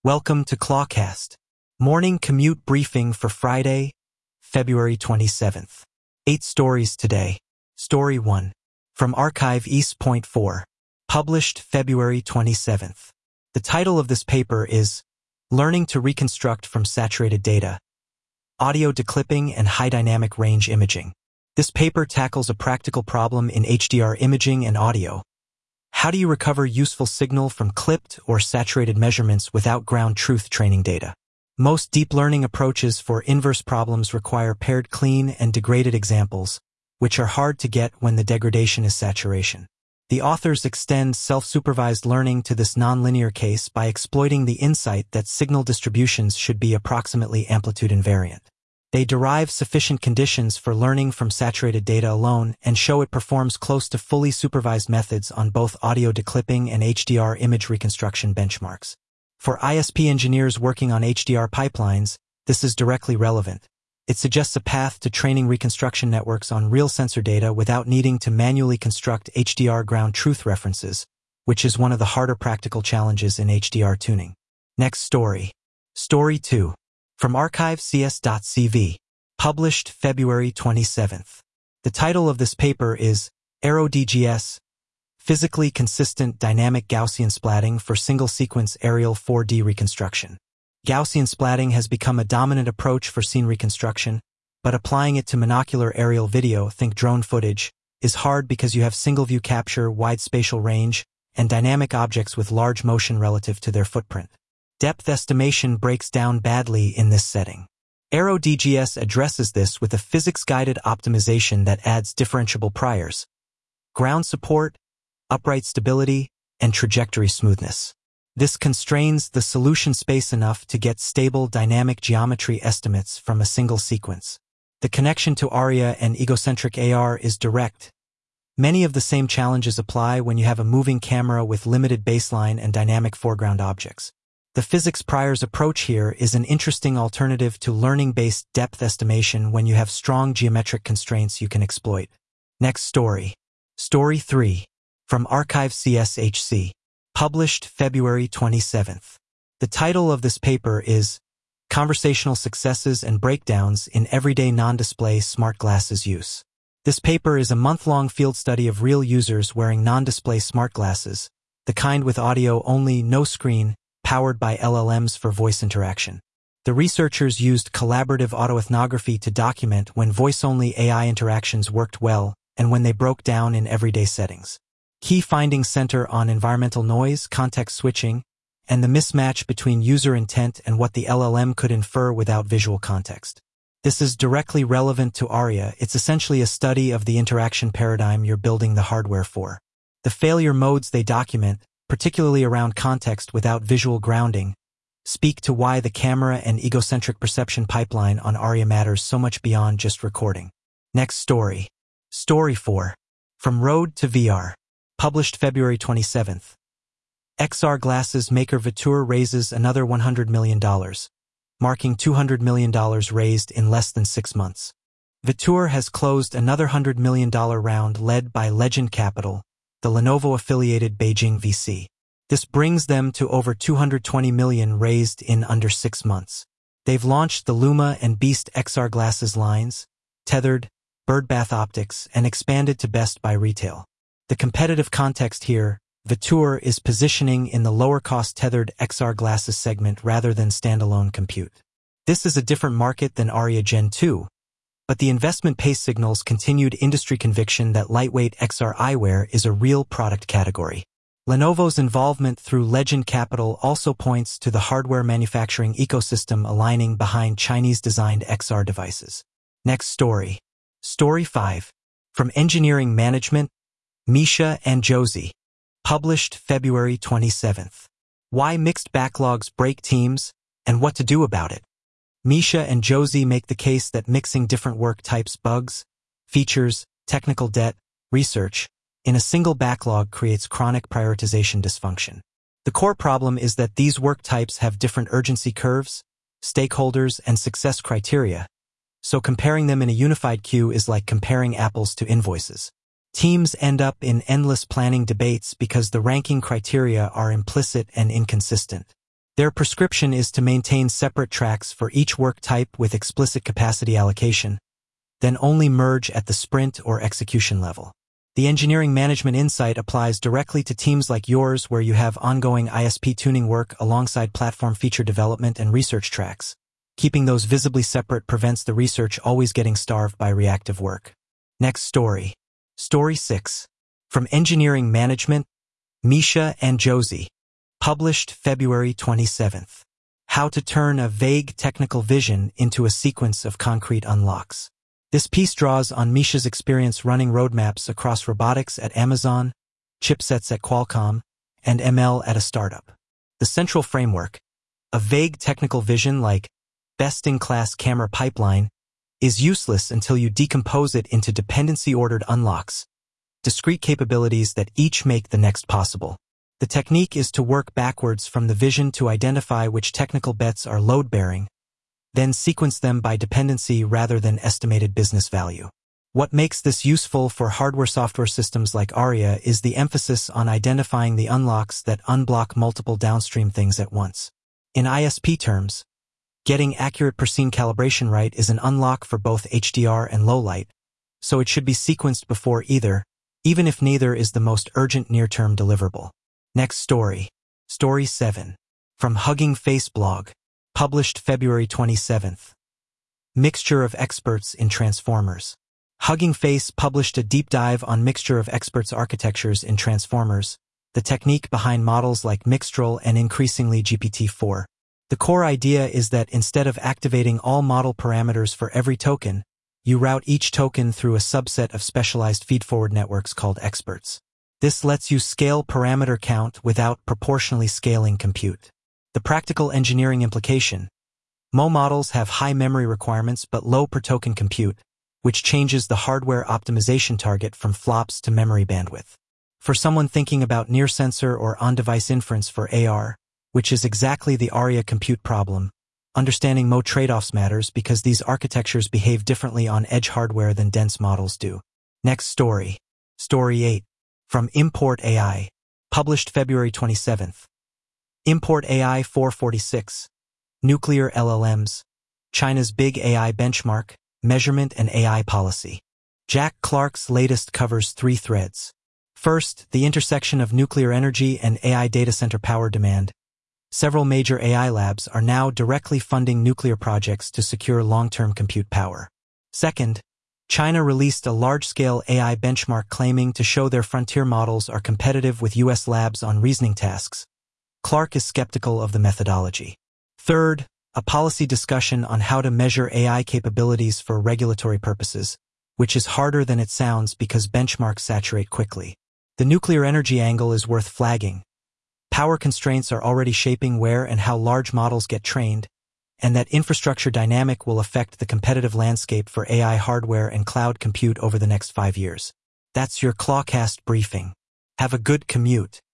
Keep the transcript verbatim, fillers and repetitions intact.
Welcome to Clawcast, morning commute briefing for Friday, February twenty-seventh. Eight stories today. Story one. From Archive East Point four. Published February twenty-seventh. The title of this paper is Learning to Reconstruct from Saturated Data, Audio Declipping and High Dynamic Range Imaging. This paper tackles a practical problem in H D R imaging and audio. How do you recover useful signal from clipped or saturated measurements without ground truth training data? Most deep learning approaches for inverse problems require paired clean and degraded examples, which are hard to get when the degradation is saturation. The authors extend self-supervised learning to this nonlinear case by exploiting the insight that signal distributions should be approximately amplitude invariant. They derive sufficient conditions for learning from saturated data alone and show it performs close to fully supervised methods on both audio declipping and H D R image reconstruction benchmarks. For I S P engineers working on H D R pipelines, this is directly relevant. It suggests a path to training reconstruction networks on real sensor data without needing to manually construct H D R ground truth references, which is one of the harder practical challenges in H D R tuning. Next story. Story two. From archive c s dot c v. Published February twenty-seventh. The title of this paper is AeroDGS, Physically Consistent Dynamic Gaussian Splatting for Single-Sequence Aerial four D Reconstruction. Gaussian splatting has become a dominant approach for scene reconstruction, but applying it to monocular aerial video, think drone footage, is hard because you have single-view capture, wide spatial range, and dynamic objects with large motion relative to their footprint. Depth estimation breaks down badly in this setting. AeroDGS addresses this with a physics-guided optimization that adds differentiable priors, ground support, upright stability, and trajectory smoothness. This constrains the solution space enough to get stable dynamic geometry estimates from a single sequence. The connection to ARIA and egocentric A R is direct. Many of the same challenges apply when you have a moving camera with limited baseline and dynamic foreground objects. The physics priors approach here is an interesting alternative to learning-based depth estimation when you have strong geometric constraints you can exploit. Next story. Story three. From Archive C S H C. Published February twenty-seventh. The title of this paper is Conversational Successes and Breakdowns in Everyday Non-Display Smart Glasses Use. This paper is a month-long field study of real users wearing non-display smart glasses, the kind with audio only, no screen, powered by L L Ms for voice interaction. The researchers used collaborative autoethnography to document when voice-only A I interactions worked well and when they broke down in everyday settings. Key findings center on environmental noise, context switching, and the mismatch between user intent and what the L L M could infer without visual context. This is directly relevant to ARIA. It's essentially a study of the interaction paradigm you're building the hardware for. The failure modes they document, particularly around context without visual grounding, speak to why the camera and egocentric perception pipeline on ARIA matters so much beyond just recording. Next story. Story four. From Road to V R. Published February twenty-seventh. X R glasses maker Vetour raises another one hundred million dollars, marking two hundred million dollars raised in less than six months. Vetour has closed another one hundred million dollars round led by Legend Capital, the Lenovo-affiliated Beijing V C. This brings them to over two hundred twenty million dollars raised in under six months. They've launched the Luma and Beast X R glasses lines, tethered, birdbath optics, and expanded to Best Buy retail. The competitive context here, Vetour is positioning in the lower-cost tethered X R glasses segment rather than standalone compute. This is a different market than ARIA Gen two, but the investment pace signals continued industry conviction that lightweight X R eyewear is a real product category. Lenovo's involvement through Legend Capital also points to the hardware manufacturing ecosystem aligning behind Chinese-designed X R devices. Next story. Story five. From Engineering Management, Misha and Josie. Published February twenty-seventh. Why mixed backlogs break teams, and what to do about it. Misha and Josie make the case that mixing different work types, bugs, features, technical debt, research, in a single backlog creates chronic prioritization dysfunction. The core problem is that these work types have different urgency curves, stakeholders, and success criteria, so comparing them in a unified queue is like comparing apples to invoices. Teams end up in endless planning debates because the ranking criteria are implicit and inconsistent. Their prescription is to maintain separate tracks for each work type with explicit capacity allocation, then only merge at the sprint or execution level. The engineering management insight applies directly to teams like yours where you have ongoing I S P tuning work alongside platform feature development and research tracks. Keeping those visibly separate prevents the research always getting starved by reactive work. Next story. Story six. From Engineering Management, Misha and Josie. Published February twenty-seventh. How to turn a vague technical vision into a sequence of concrete unlocks. This piece draws on Misha's experience running roadmaps across robotics at Amazon, chipsets at Qualcomm, and M L at a startup. The central framework, a vague technical vision like best-in-class camera pipeline, is useless until you decompose it into dependency-ordered unlocks, discrete capabilities that each make the next possible. The technique is to work backwards from the vision to identify which technical bets are load-bearing, then sequence them by dependency rather than estimated business value. What makes this useful for hardware-software systems like Aria is the emphasis on identifying the unlocks that unblock multiple downstream things at once. In I S P terms, getting accurate per-scene calibration right is an unlock for both H D R and low-light, so it should be sequenced before either, even if neither is the most urgent near-term deliverable. Next story. Story seven. From Hugging Face blog. Published February twenty-seventh. Mixture of Experts in Transformers. Hugging Face published a deep dive on Mixture of Experts architectures in Transformers, the technique behind models like Mixtral and increasingly G P T four. The core idea is that instead of activating all model parameters for every token, you route each token through a subset of specialized feedforward networks called experts. This lets you scale parameter count without proportionally scaling compute. The practical engineering implication: M O models have high memory requirements but low per-token compute, which changes the hardware optimization target from flops to memory bandwidth. For someone thinking about near-sensor or on-device inference for A R, which is exactly the Aria compute problem, understanding M O trade-offs matters because these architectures behave differently on edge hardware than dense models do. Next story. Story eight. From Import A I. Published February twenty-seventh. Import A I four forty-six. Nuclear L L Ms. China's big A I benchmark, measurement and A I policy. Jack Clark's latest covers three threads. First, the intersection of nuclear energy and A I data center power demand. Several major A I labs are now directly funding nuclear projects to secure long-term compute power. Second, China released a large-scale A I benchmark claiming to show their frontier models are competitive with U S labs on reasoning tasks. Clark is skeptical of the methodology. Third, a policy discussion on how to measure A I capabilities for regulatory purposes, which is harder than it sounds because benchmarks saturate quickly. The nuclear energy angle is worth flagging. Power constraints are already shaping where and how large models get trained, and that infrastructure dynamic will affect the competitive landscape for A I hardware and cloud compute over the next five years. That's your Clawcast briefing. Have a good commute.